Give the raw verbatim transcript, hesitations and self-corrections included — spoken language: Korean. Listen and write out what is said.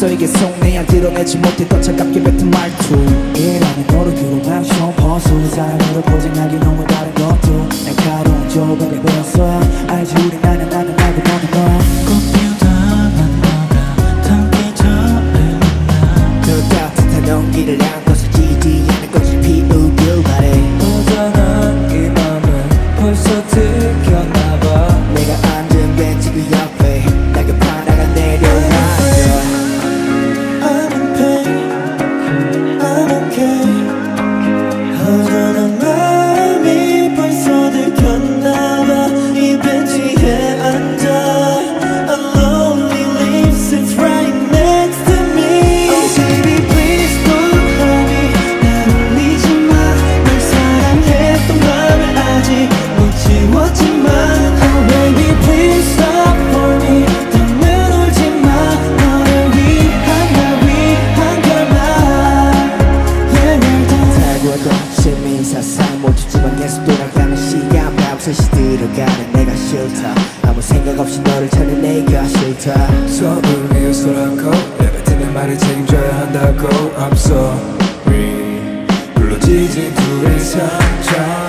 너에게 속내야 드러내지 못했던 차갑게 뱉은 말투 이라는 너를 그로만 싶어서 사랑으로 포장하기 너무 다른 것도 날카로운 조각을 배웠어 알지 우리 나는 나는 알고 너는 너 꽃피우다만 너가 담기 전에 그 따뜻한 온기를 안고서 지지 않을 것을 피우길 바래 어쩌면 이 맘은 벌써 들켰나봐 내가 앉은 벤치 그 옆에 다급한 나가 내려놔 I'm in pain I'm okay 허전한 마음이 벌써 들켰나봐 이 벤치에 앉아 A lonely leaf sits right next to me Oh baby please don't hurt me 날 울리지 마널 사랑했던 맘을 아직 못 지웠지만 Oh baby please stop for me 더는 울지 마 너를 위한 날 위한 결말 Yeah 널 살고도 시민사상 모두 지방에서 돌아가는 시간 밤새시 들어가는 내가 싫다 아무 생각 없이 너를 찾는 내가 싫다 서로를 위해서라고 내뱉는 말을 책임져야 한다고 I'm sorry 불러지진 둘의 상처